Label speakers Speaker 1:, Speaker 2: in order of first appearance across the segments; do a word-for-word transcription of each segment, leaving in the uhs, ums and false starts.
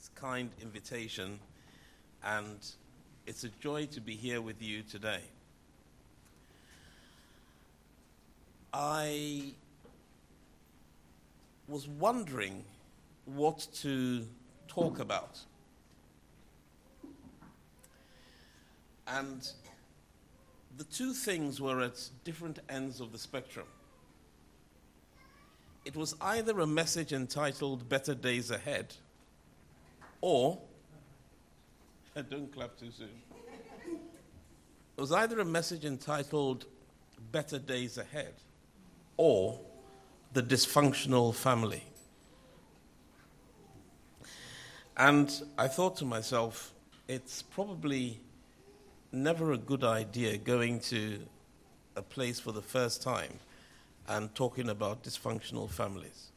Speaker 1: this kind invitation, and it's a joy to be here with you today. I was wondering what to talk about. And the two things were at different ends of the spectrum. It was either a message entitled Better Days Ahead, or, don't clap too soon. It was either a message entitled Better Days Ahead, or The Dysfunctional Family. And I thought to myself, it's probably never a good idea going to a place for the first time and talking about dysfunctional families.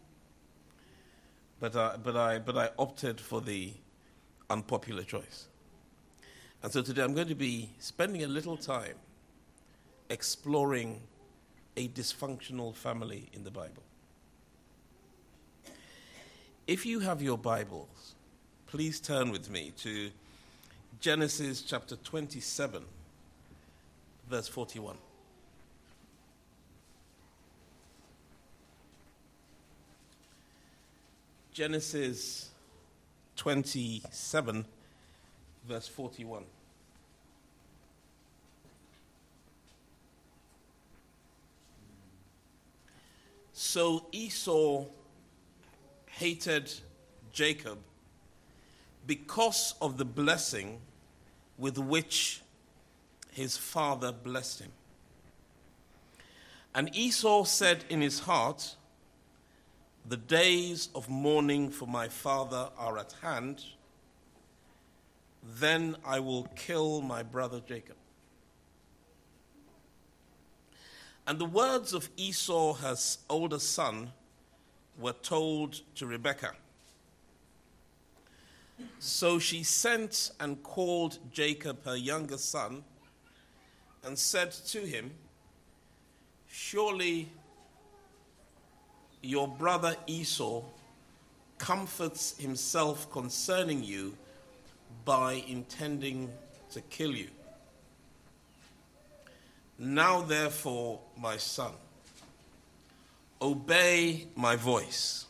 Speaker 1: But I, but I, but I opted for the unpopular choice. And so today I'm going to be spending a little time exploring a dysfunctional family in the Bible. If you have your Bibles, please turn with me to Genesis chapter twenty-seven, verse forty-one. Genesis twenty-seven, verse forty-one. So Esau hated Jacob because of the blessing with which his father blessed him. And Esau said in his heart, "The days of mourning for my father are at hand. Then I will kill my brother Jacob." And the words of Esau, his older son, were told to Rebekah. So she sent and called Jacob, her younger son, and said to him, "Surely your brother Esau comforts himself concerning you by intending to kill you. Now therefore, my son, obey my voice.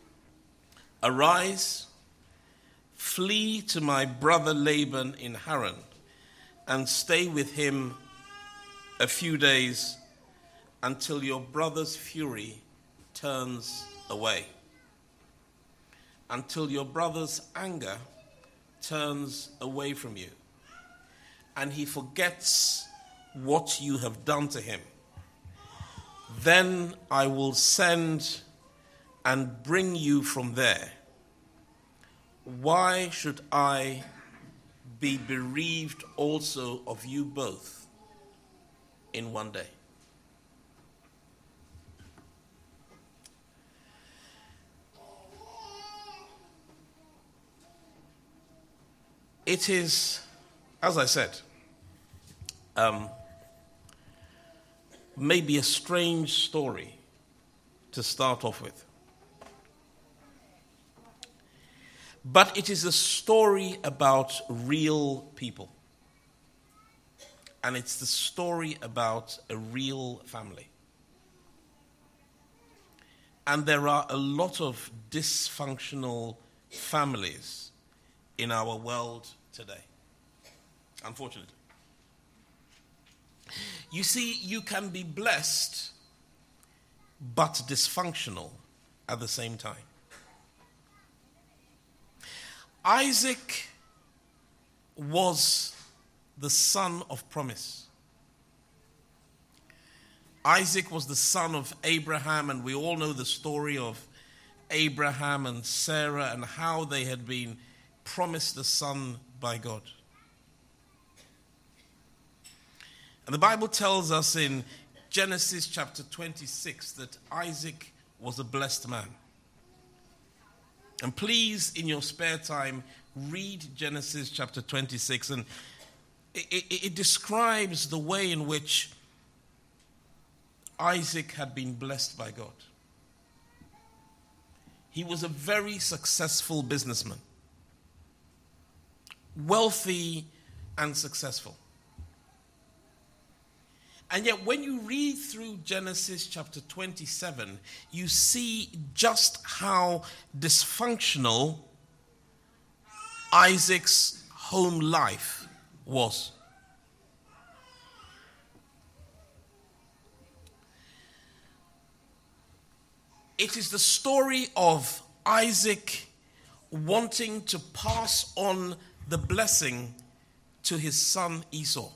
Speaker 1: Arise, flee to my brother Laban in Haran, and stay with him a few days until your brother's fury turns away, until your brother's anger turns away from you, and he forgets what you have done to him. Then I will send and bring you from there. Why should I be bereaved also of you both in one day?" It is, as I said, um, maybe a strange story to start off with. But it is a story about real people. And it's the story about a real family. And there are a lot of dysfunctional families in our world today, unfortunately. You see, you can be blessed but dysfunctional at the same time. Isaac was the son of promise. Isaac was the son of Abraham, and we all know the story of Abraham and Sarah and how they had been promised a son by God. And the Bible tells us in Genesis chapter twenty-six that Isaac was a blessed man. And please, in your spare time, read Genesis chapter twenty-six. And it, it, it describes the way in which Isaac had been blessed by God. He was a very successful businessman. wealthy, and successful. And yet when you read through Genesis chapter twenty-seven, you see just how dysfunctional Isaac's home life was. It is the story of Isaac wanting to pass on the blessing to his son Esau.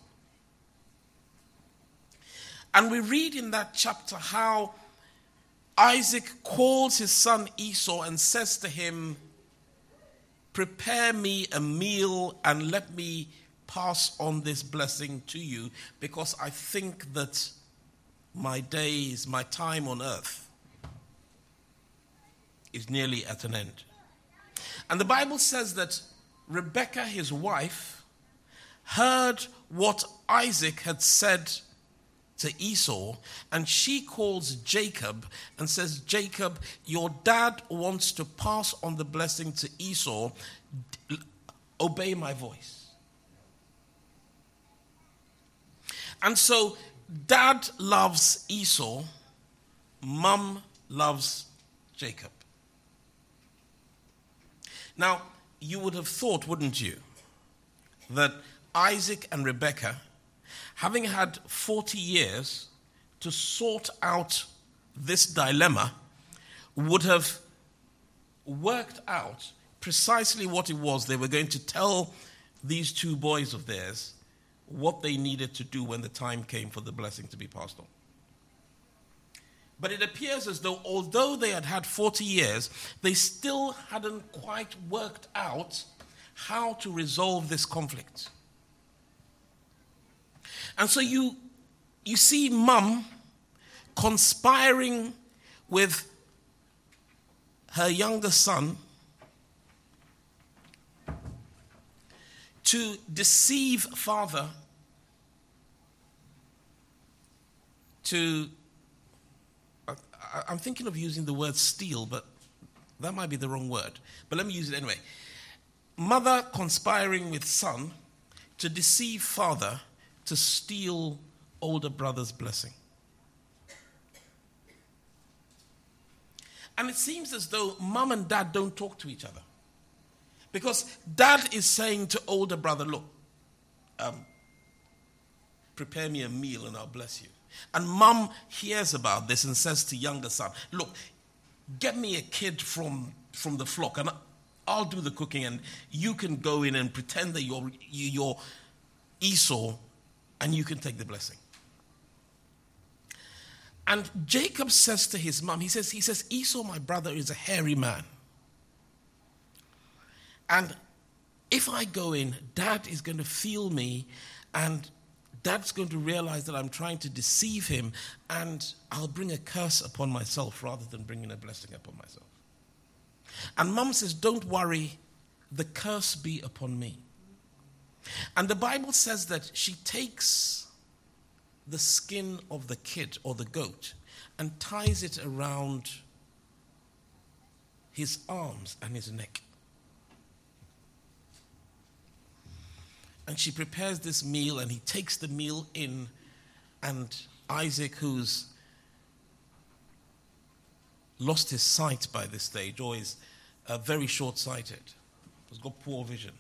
Speaker 1: And we read in that chapter how Isaac calls his son Esau and says to him, "Prepare me a meal and let me pass on this blessing to you, because I think that my days, my time on earth is nearly at an end." And the Bible says that Rebekah, his wife, heard what Isaac had said to Esau, and she calls Jacob and says, "Jacob, your dad wants to pass on the blessing to Esau. Obey my voice." And so dad loves Esau, mum loves Jacob. Now, you would have thought, wouldn't you, that Isaac and Rebekah, having had forty years to sort out this dilemma, would have worked out precisely what it was they were going to tell these two boys of theirs, what they needed to do when the time came for the blessing to be passed on. But it appears as though, although they had had forty years, they still hadn't quite worked out how to resolve this conflict. And so you, you see mum conspiring with her younger son to deceive father, to, I, I'm thinking of using the word steal, but that might be the wrong word. But let me use it anyway. Mother conspiring with son to deceive father to steal older brother's blessing. And it seems as though mum and dad don't talk to each other. Because dad is saying to older brother, "Look, um, prepare me a meal and I'll bless you." And mum hears about this and says to younger son, "Look, get me a kid from, from the flock and I'll do the cooking and you can go in and pretend that you're, you're Esau and you can take the blessing." And Jacob says to his mum, he says, he says, "Esau, my brother, is a hairy man. And if I go in, dad is going to feel me and dad's going to realize that I'm trying to deceive him and I'll bring a curse upon myself rather than bringing a blessing upon myself." And mum says, "Don't worry, the curse be upon me." And the Bible says that she takes the skin of the kid or the goat and ties it around his arms and his neck. And she prepares this meal and he takes the meal in, and Isaac, who's lost his sight by this stage or is uh, very short-sighted, has got poor vision,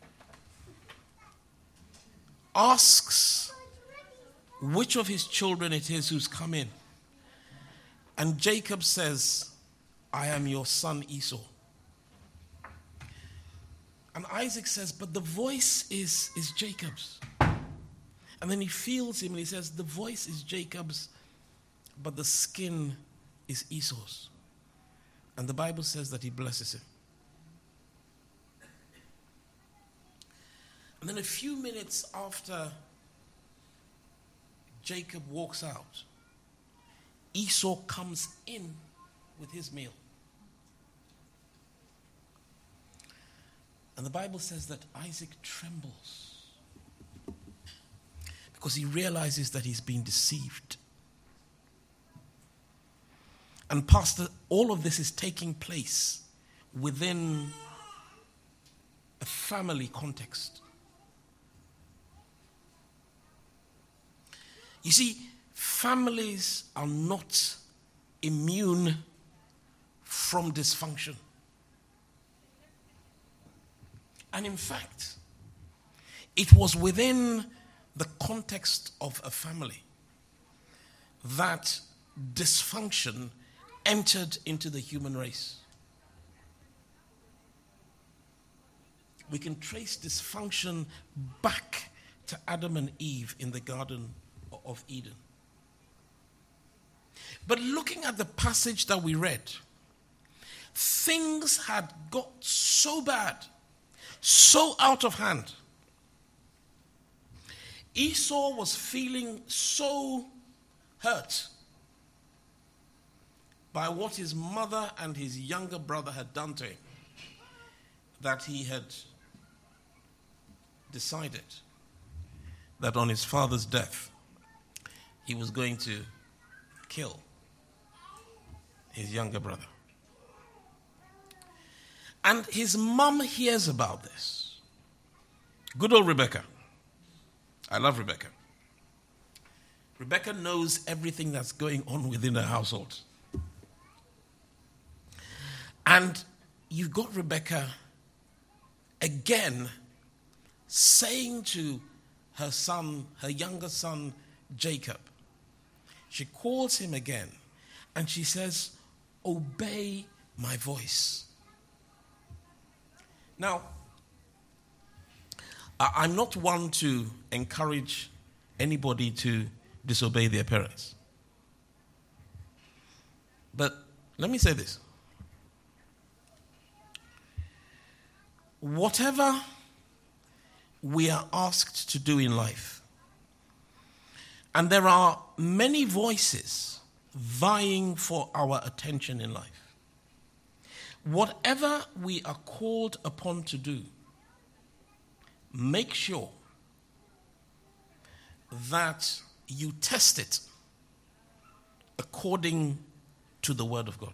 Speaker 1: asks which of his children it is who's come in. And Jacob says, "I am your son Esau." And Isaac says, "But the voice is, is Jacob's." And then he feels him and he says, "The voice is Jacob's, but the skin is Esau's." And the Bible says that he blesses him. And then a few minutes after Jacob walks out, Esau comes in with his meal. And the Bible says that Isaac trembles because he realizes that he's been deceived. And Pastor, all of this is taking place within a family context. You see, families are not immune from dysfunction. And in fact, it was within the context of a family that dysfunction entered into the human race. We can trace dysfunction back to Adam and Eve in the Garden of Eden. But looking at the passage that we read, things had got so bad, so out of hand. Esau was feeling so hurt by what his mother and his younger brother had done to him that he had decided that on his father's death he was going to kill his younger brother. And his mum hears about this. Good old Rebecca. I love Rebecca. Rebecca knows everything that's going on within her household. And you've got Rebecca again saying to her son, her younger son, Jacob, she calls him again and she says, obey my voice. Now, I'm not one to encourage anybody to disobey their parents. But let me say this. Whatever we are asked to do in life, and there are many voices vying for our attention in life, whatever we are called upon to do, make sure that you test it according to the Word of God.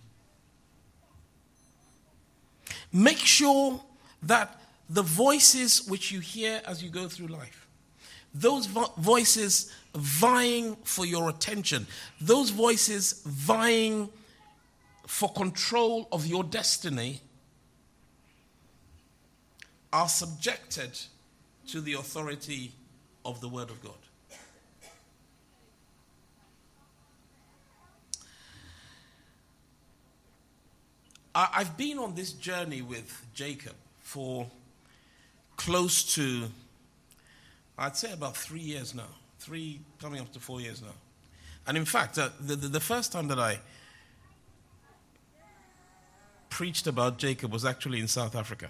Speaker 1: Make sure that the voices which you hear as you go through life, those vo- voices vying for your attention, those voices vying for control of your destiny, are subjected to the authority of the Word of God. I've been on this journey with Jacob for close to, I'd say about three years now. Three, coming up to four years now. And in fact, uh, the, the, the first time that I preached about Jacob was actually in South Africa.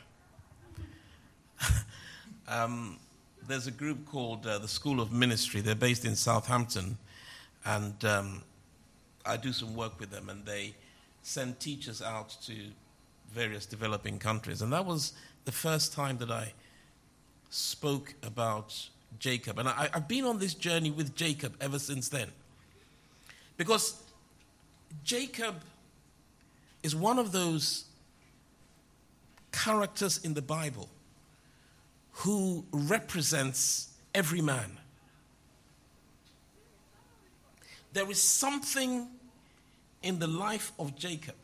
Speaker 1: um, there's a group called uh, the School of Ministry. They're based in Southampton. And um, I do some work with them. And they send teachers out to various developing countries. And that was the first time that I spoke about Jacob. And I, I've been on this journey with Jacob ever since then. Because Jacob is one of those characters in the Bible who represents every man. There is something in the life of Jacob.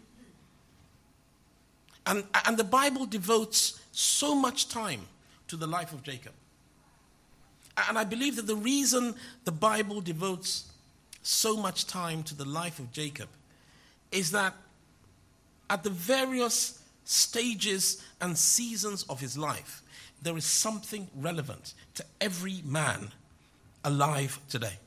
Speaker 1: And, and the Bible devotes so much time to the life of Jacob. And I believe that the reason the Bible devotes so much time to the life of Jacob is that at the various stages and seasons of his life, there is something relevant to every man alive today.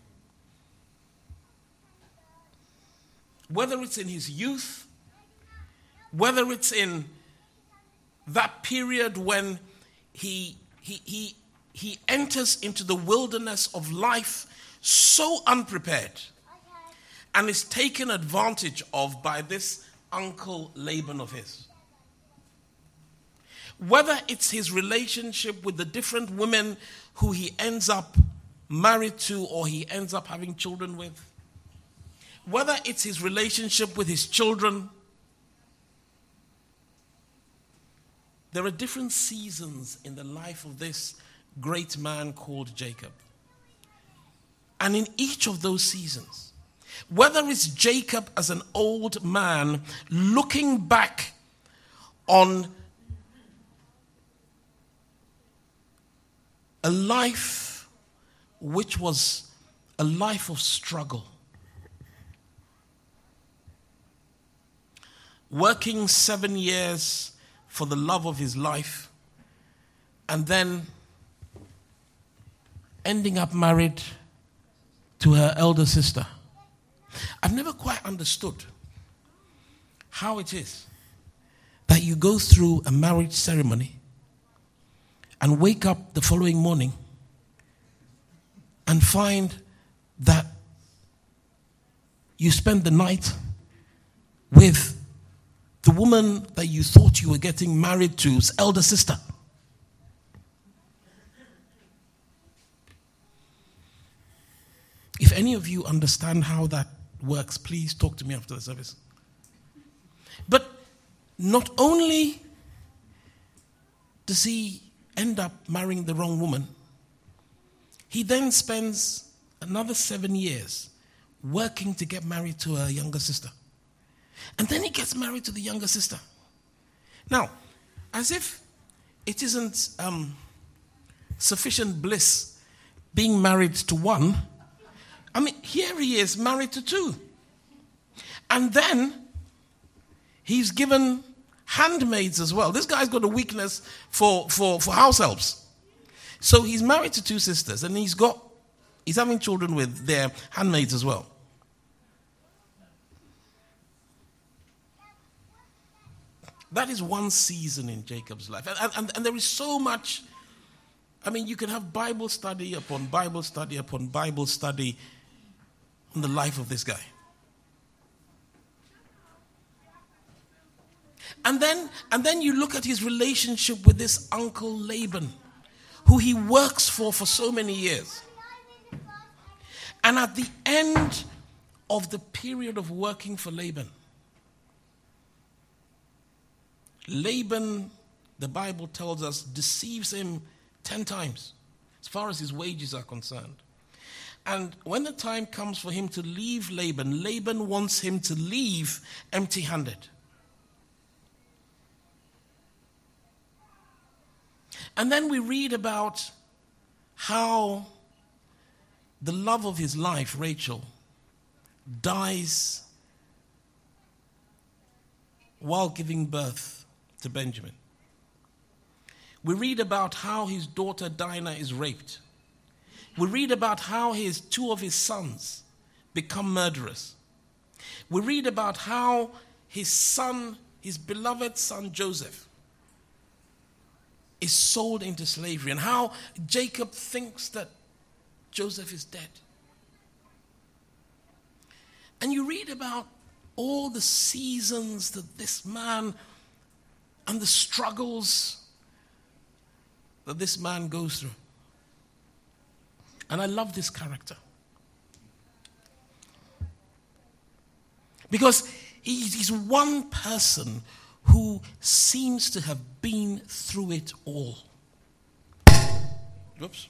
Speaker 1: Whether it's in his youth, whether it's in that period when he, he, he, he enters into the wilderness of life so unprepared and is taken advantage of by this uncle Laban of his. Whether it's his relationship with the different women who he ends up married to or he ends up having children with, whether it's his relationship with his children, there are different seasons in the life of this great man called Jacob. And in each of those seasons, whether it's Jacob as an old man looking back on a life which was a life of struggle, working seven years for the love of his life, and then ending up married to her elder sister. I've never quite understood how it is that you go through a marriage ceremony and wake up the following morning and find that you spend the night with the woman that you thought you were getting married to's elder sister. If any of you understand how that works, please talk to me after the service. But not only does he end up marrying the wrong woman, he then spends another seven years working to get married to a younger sister. And then he gets married to the younger sister. Now, as if it isn't um, sufficient bliss being married to one, I mean, here he is married to two. And then he's given handmaids as well. This guy's got a weakness for, for, for house helps. So he's married to two sisters, and he's got he's having children with their handmaids as well. That is one season in Jacob's life. And, and, and there is so much. I mean, you can have Bible study upon Bible study upon Bible study on the life of this guy. And then, and then you look at his relationship with this uncle Laban, who he works for for so many years. And at the end of the period of working for Laban, Laban, the Bible tells us, deceives him ten times as far as his wages are concerned. And when the time comes for him to leave Laban, Laban wants him to leave empty-handed. And then we read about how the love of his life, Rachel, dies while giving birth to Benjamin. We read about how his daughter Dinah is raped. We read about how his two of his sons become murderers. We read about how his son, his beloved son Joseph, is sold into slavery, and how Jacob thinks that Joseph is dead. And you read about all the seasons that this man and the struggles that this man goes through. And I love this character. Because he's one person who seems to have been through it all. Whoops.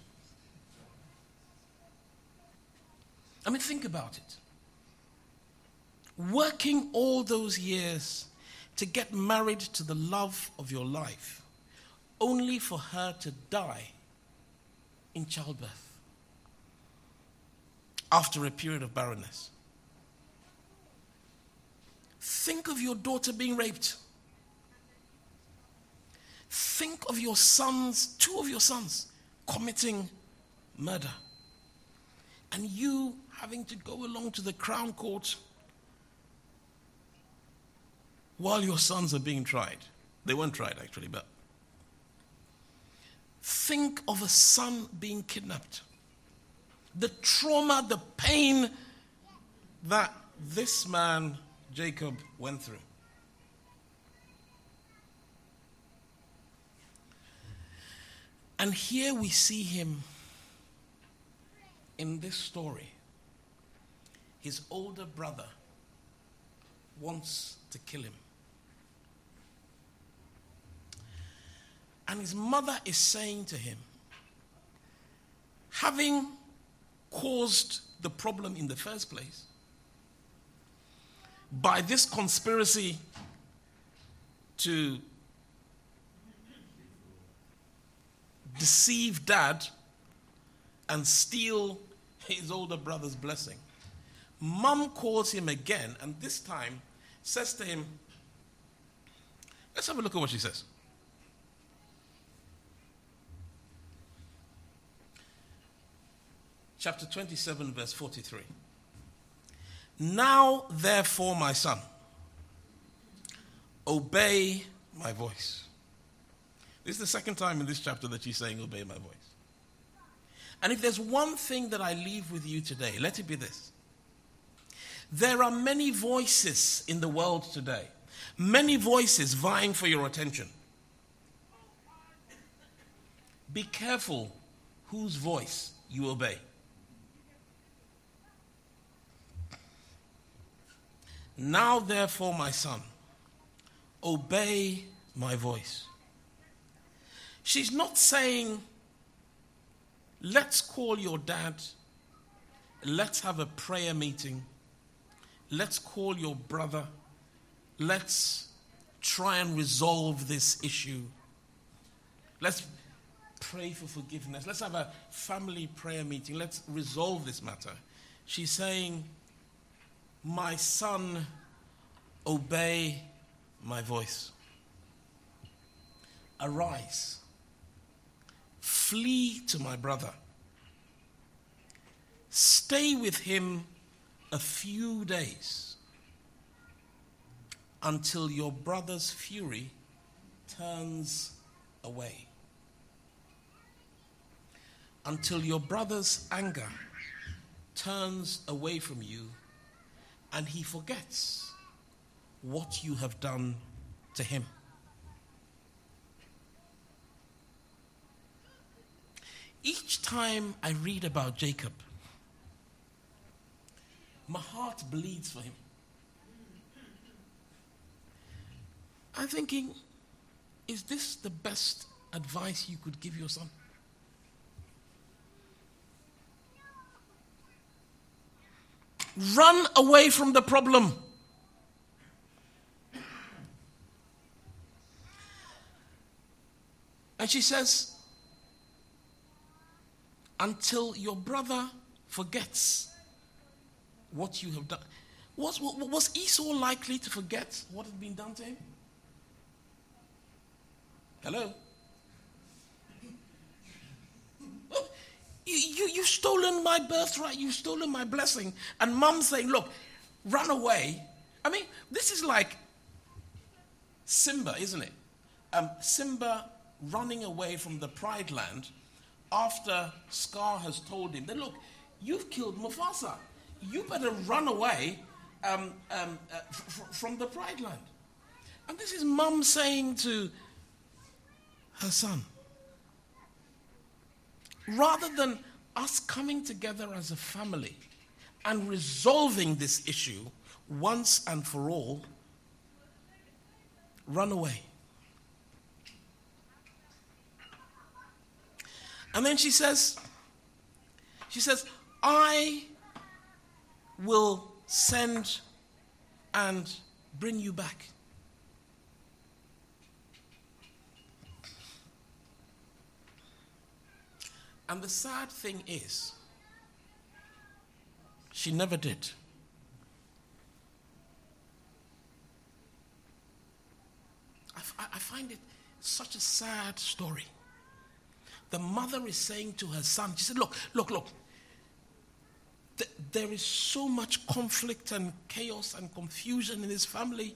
Speaker 1: I mean, think about it. Working all those years to get married to the love of your life, only for her to die in childbirth after a period of barrenness. Think of your daughter being raped. Think of your sons, two of your sons, committing murder. And you having to go along to the crown court while your sons are being tried. They weren't tried, actually, but think of a son being kidnapped. The trauma, the pain that this man, Jacob, went through. And here we see him in this story. His older brother wants to kill him. And his mother is saying to him, having caused the problem in the first place by this conspiracy to deceive dad and steal his older brother's blessing, mom calls him again, and this time says to him, let's have a look at what she says. Chapter twenty-seven, verse forty-three. Now, therefore, my son, obey my voice. This is the second time in this chapter that she's saying, obey my voice. And if there's one thing that I leave with you today, let it be this. There are many voices in the world today. Many voices vying for your attention. Be careful whose voice you obey. Now, therefore, my son, obey my voice. She's not saying, let's call your dad, let's have a prayer meeting, let's call your brother, let's try and resolve this issue. Let's pray for forgiveness. Let's have a family prayer meeting. Let's resolve this matter. She's saying, my son, obey my voice. Arise. Flee to my brother. Stay with him a few days until your brother's fury turns away. Until your brother's anger turns away from you and he forgets what you have done to him. Each time I read about Jacob, my heart bleeds for him. I'm thinking, is this the best advice you could give your son? Run away from the problem. And she says, until your brother forgets what you have done. Was, was Esau likely to forget what had been done to him? Hello? You, you, you've stolen my birthright, you've stolen my blessing. And mom saying, look, run away. I mean, this is like Simba, isn't it? Um, Simba running away from the Pride Land after Scar has told him that, look, you've killed Mufasa. You better run away um, um, uh, f- f- from the Pride Land. And this is mum saying to her son, rather than us coming together as a family and resolving this issue once and for all, run away. And then she says, she says, I will send and bring you back. And the sad thing is, she never did. I, I find it such a sad story. The mother is saying to her son, she said, look, look, look. Th- there is so much conflict and chaos and confusion in this family.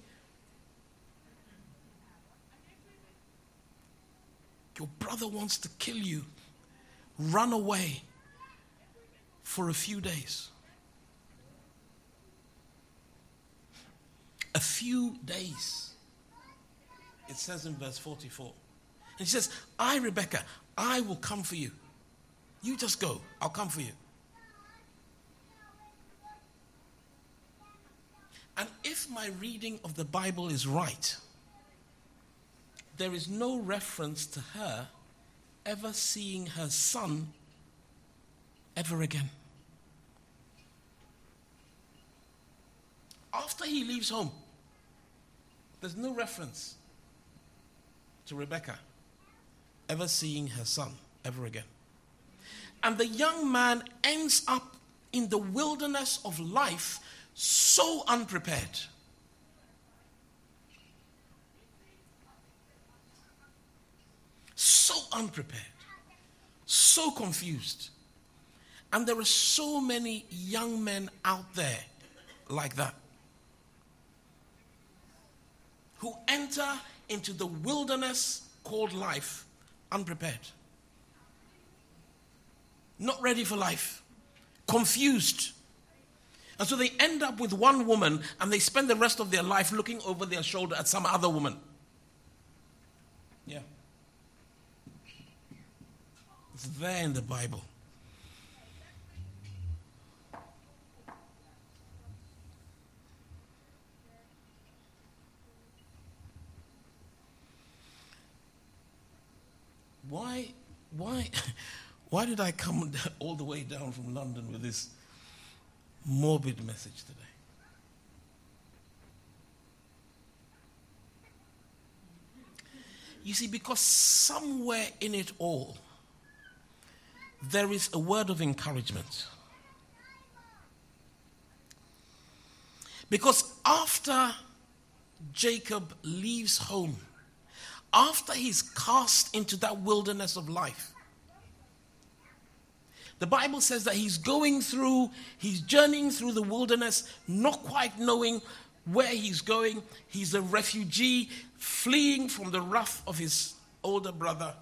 Speaker 1: Your brother wants to kill you. Run away for a few days. A few days. It says in verse forty-four. And she says, I, Rebecca, I will come for you. You just go. I'll come for you. And if my reading of the Bible is right, there is no reference to her ever seeing her son ever again. After he leaves home, there's no reference to Rebekah ever seeing her son ever again. And the young man ends up in the wilderness of life so unprepared. So unprepared. So confused. And there are so many young men out there like that, who enter into the wilderness called life unprepared. Not ready for life. Confused. And so they end up with one woman and they spend the rest of their life looking over their shoulder at some other woman. Yeah. It's there in the Bible. Why, why, why did I come all the way down from London with this morbid message today? You see, because somewhere in it all, there is a word of encouragement. Because after Jacob leaves home, after he's cast into that wilderness of life, the Bible says that he's going through, he's journeying through the wilderness, not quite knowing where he's going. He's a refugee fleeing from the wrath of his older brother.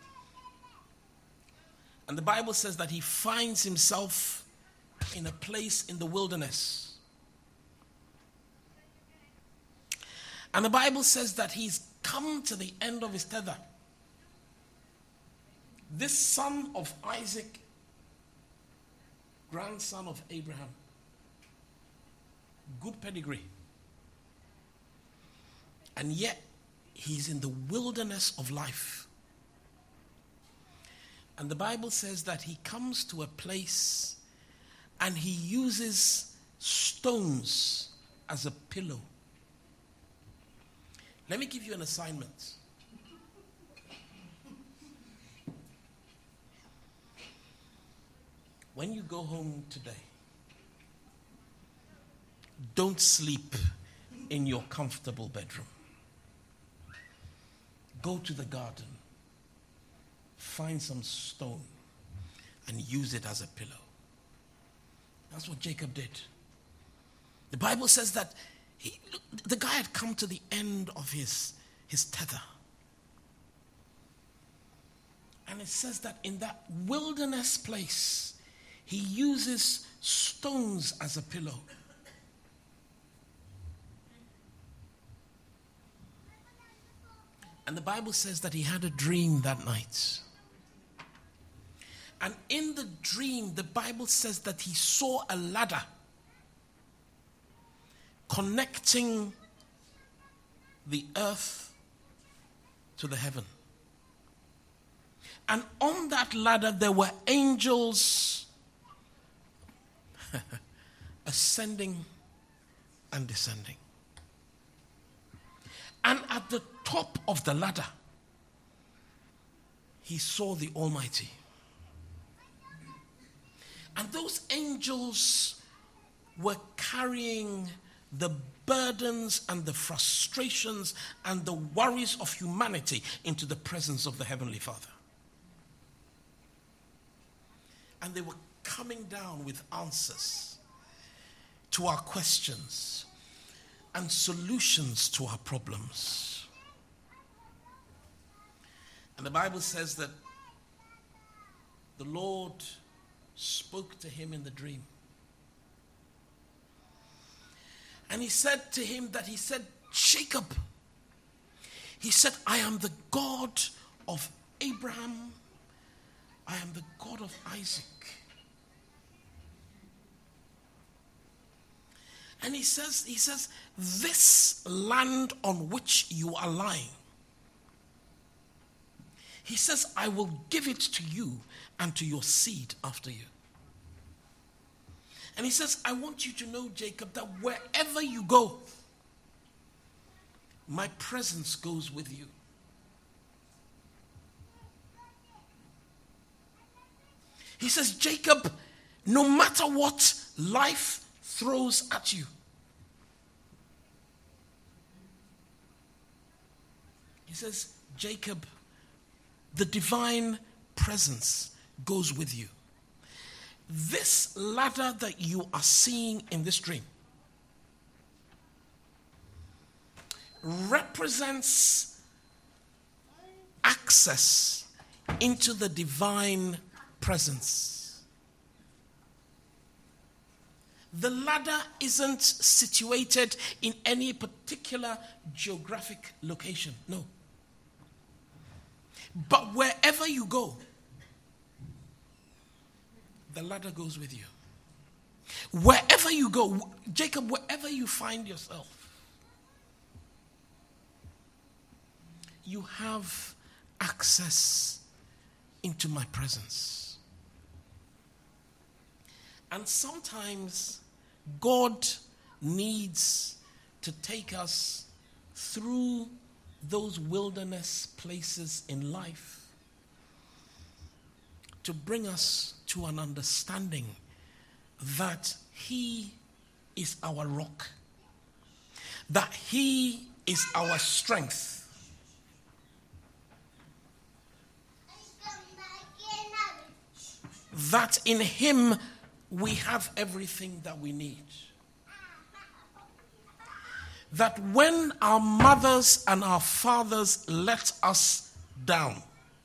Speaker 1: And the Bible says that he finds himself in a place in the wilderness. And the Bible says that he's come to the end of his tether. This son of Isaac, grandson of Abraham, good pedigree. And yet, he's in the wilderness of life. And the Bible says that he comes to a place and he uses stones as a pillow. Let me give you an assignment. When you go home today, don't sleep in your comfortable bedroom. Go to the garden, find some stone, and use it as a pillow. That's what Jacob did. The Bible says that he, the guy had come to the end of his, his tether. And it says that in that wilderness place, he uses stones as a pillow. And the Bible says that he had a dream that night. And in the dream, the Bible says that he saw a ladder connecting the earth to the heaven. And on that ladder, there were angels ascending and descending. And at the top of the ladder, he saw the Almighty. And those angels were carrying the burdens and the frustrations and the worries of humanity into the presence of the Heavenly Father. And they were coming down with answers to our questions and solutions to our problems. And the Bible says that the Lord spoke to him in the dream. And he said to him that he said, Jacob. He said, I am the God of Abraham. I am the God of Isaac. And he says, he says, this land on which you are lying, He says, I will give it to you and to your seed after you. And he says, I want you to know, Jacob, that wherever you go, my presence goes with you. He says, Jacob, no matter what life throws at you, he says, Jacob, the divine presence goes with you. This ladder that you are seeing in this dream represents access into the divine presence. The ladder isn't situated in any particular geographic location, no. But wherever you go, the ladder goes with you. Wherever you go, Jacob, wherever you find yourself, you have access into my presence. And sometimes God needs to take us through those wilderness places in life to bring us to an understanding that He is our rock, that He is our strength, that in Him we have everything that we need. That when our mothers and our fathers let us down,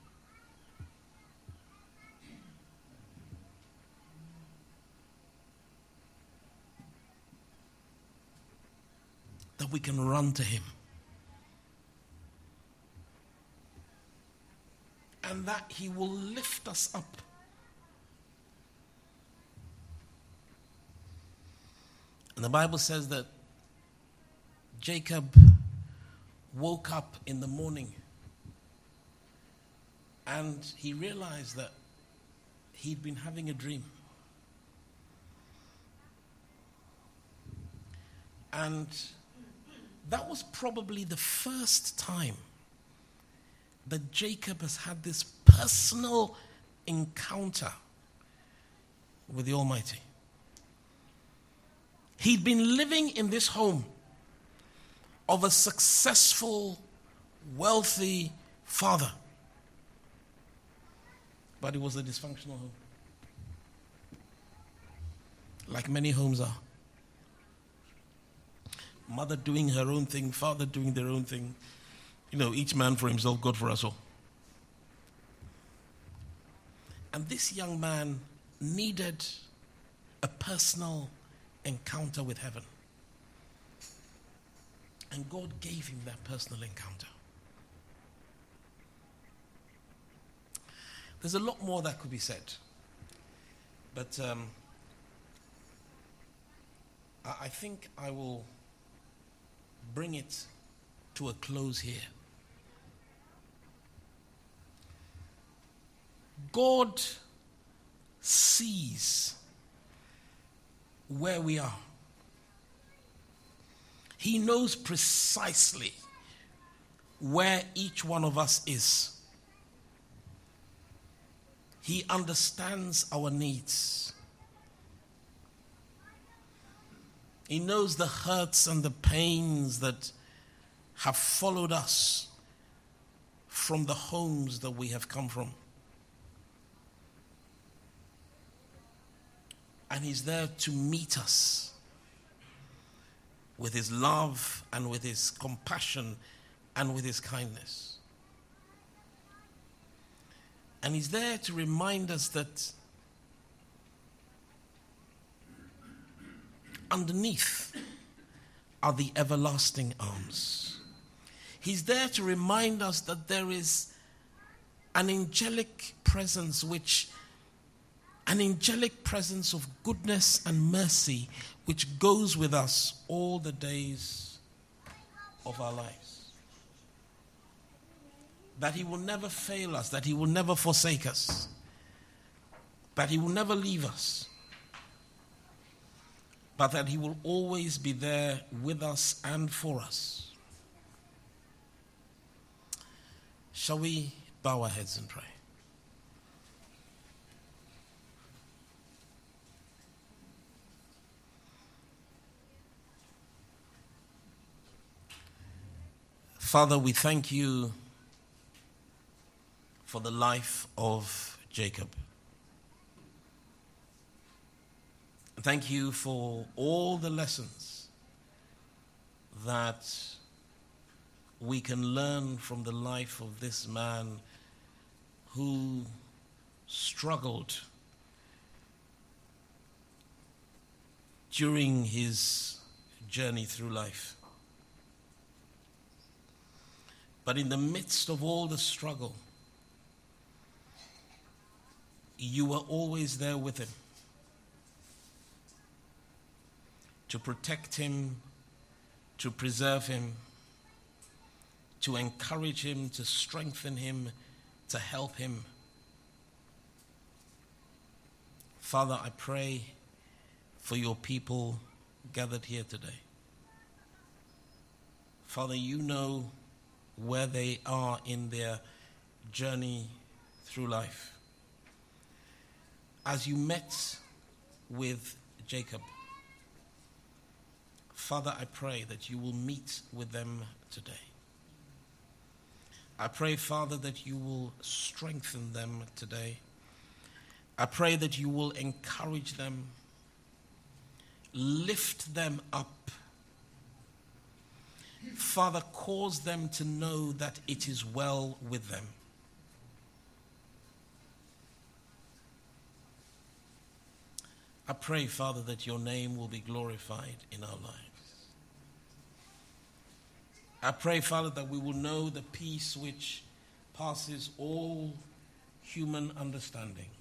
Speaker 1: that we can run to Him. And that He will lift us up. And the Bible says that Jacob woke up in the morning and he realized that he'd been having a dream. And that was probably the first time that Jacob has had this personal encounter with the Almighty. He'd been living in this home of a successful, wealthy father. But it was a dysfunctional home. Like many homes are. Mother doing her own thing, father doing their own thing. You know, each man for himself, God for us all. And this young man needed a personal encounter with heaven. And God gave him that personal encounter. There's a lot more that could be said. But um, I, I think I will bring it to a close here. God sees where we are. He knows precisely where each one of us is. He understands our needs. He knows the hurts and the pains that have followed us from the homes that we have come from. And He's there to meet us with His love and with His compassion and with His kindness. And He's there to remind us that underneath are the everlasting arms. He's there to remind us that there is an angelic presence which An angelic presence of goodness and mercy which goes with us all the days of our lives. that he will never fail us, that he will never forsake us, that he will never leave us, but that he will always be there with us and for us. Shall we bow our heads and pray? Father, we thank you for the life of Jacob. Thank you for all the lessons that we can learn from the life of this man who struggled during his journey through life. But in the midst of all the struggle, you were always there with him to protect him, to preserve him, to encourage him, to strengthen him, to help him. Father, I pray for your people gathered here today. Father, you know where they are in their journey through life. As you met with Jacob, Father, I pray that you will meet with them today. I pray, Father, that you will strengthen them today. I pray that you will encourage them, lift them up. Father, cause them to know that it is well with them. I pray, Father, that your name will be glorified in our lives. I pray, Father, that we will know the peace which passes all human understanding.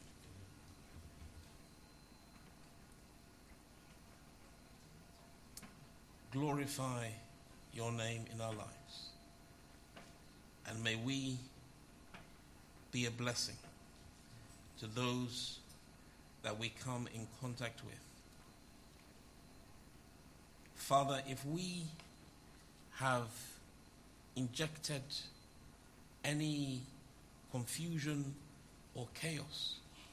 Speaker 1: Glorify your name in our lives. And may we be a blessing to those that we come in contact with. Father, if we have injected any confusion or chaos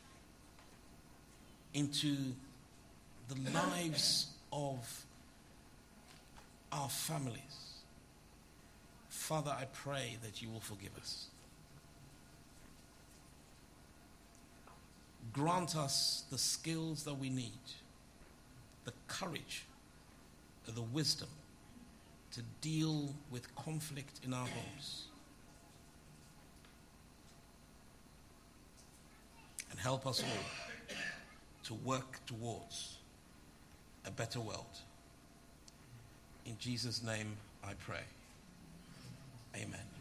Speaker 1: into the lives of our families, Father, I pray that you will forgive us. Grant us the skills that we need, the courage, the wisdom to deal with conflict in our homes. And help us all to work towards a better world. In Jesus' name I pray. Amen.